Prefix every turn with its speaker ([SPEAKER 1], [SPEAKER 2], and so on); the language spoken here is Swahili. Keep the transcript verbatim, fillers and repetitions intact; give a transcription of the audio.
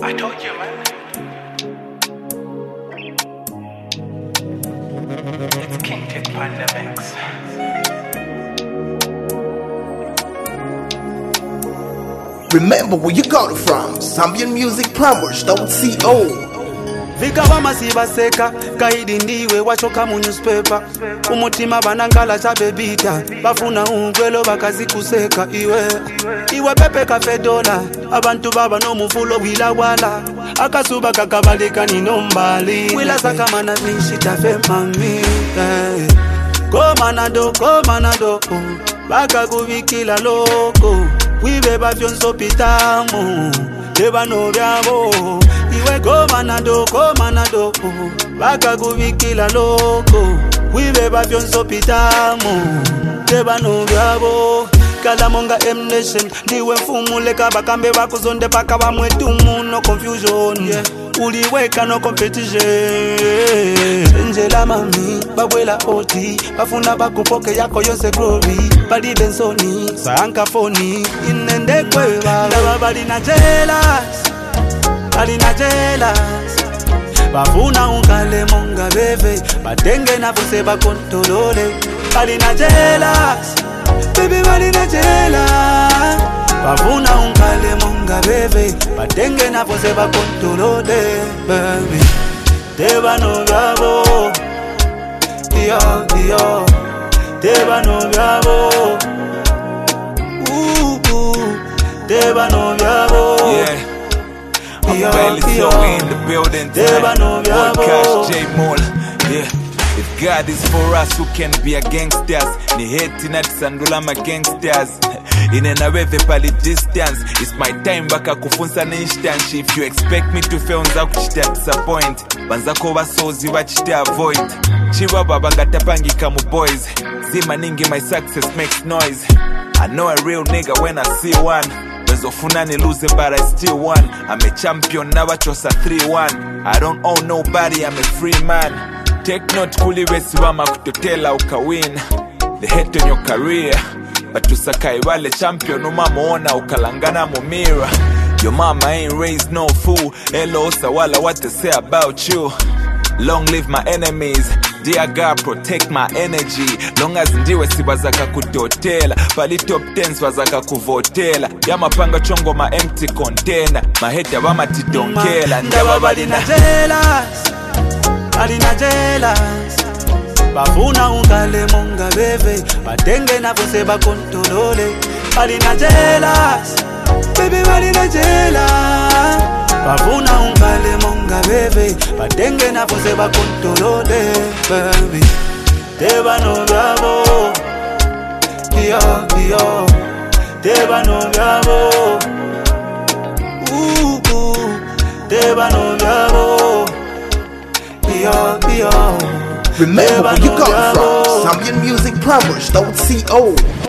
[SPEAKER 1] I told you, man. It's King Tech Panda Mix.
[SPEAKER 2] Remember where you got it from. Zambian Music Plumbers dot co.
[SPEAKER 3] Vikawa masiba seka, kaidi ndiwe wachoka mu newspaper. Umutima banangala chabebita, bafuna ungwelo bakazi kuseka iwe. Iwe pepe kafe dola, abantu baba no mufulo wila wala. Akasuba kakabalika ni nombali. Wila saka mana nishita fe mami. Koma nado, koma nado, baka kubikila loko. Wibe bafyonso pitamu, deba no byabo. Iwe koma nado, koma nado, baka kubikila loko. Wibe bafyonso pitamu, deba no byabo. Kala monga M-Nation, diwe mfumule kabakambe bakuzonde paka bamwetumu. No confusion, yeah. Uliweka no competition. Njela mami, babwela oti, bafuna bakupoke yako yose glory. Badi bensoni, saanka foni, inende kweba. Daba badi na jealous, badi na jealous. Bafuna ungale monga bebe, batenge na fuse bakontolole. Badi na jealous, baby badi na jealous. Bafuna ungale monga bebe, batenge na fuse bakontolole. Baby, deba no gabo, yo yo. Deba no byabo, ooh ooh. Deba no byabo,
[SPEAKER 4] yeah. I'm barely so in the building.
[SPEAKER 3] Deba no byabo,
[SPEAKER 4] Cash J Mall, yeah. If God is for us, who can be a gangsters? Ni hate na tisandula ma gangsters. In an aweve pali distance, it's my time baka kufunza na instance. If you expect me to fail, nza kuchita disappoint. Banzako basozi wachita avoid. Chiwa baba ngatapangika mu boys. Zima ningi my success makes noise. I know a real nigga when I see one. Wezofuna ni lose but I still won. I'm a champion now I chose a three one. I don't owe nobody, I'm a free man. Take note kuli wesi wama kutotela uka win. The hate on your career, but tusakai wale champion umamuona ukalangana mumira. Your mama ain't raised no fool. Hello sawala what they say about you. Long live my enemies. Dear God, protect my energy. Long as ndiwe sibazaka kutotela. Pali top tens wazaka kuvotela. Yama panga chongo ma empty container. Maheta wama tidonkela.
[SPEAKER 3] Ndawa bali na jealous, bali na jealous. Bafuna ungale monga bebe, batenge na fuse bakontolole. Bali na jealous, baby bali na jealous. Bafuna ungale monga bebe, batenge na fuse bakontolole. Baby, deba no byabo, yo yo. Deba no byabo, ooh ooh. Deba no byabo, yo yo.
[SPEAKER 2] Remember where you got it from. Zambian Music Plumbers dot co.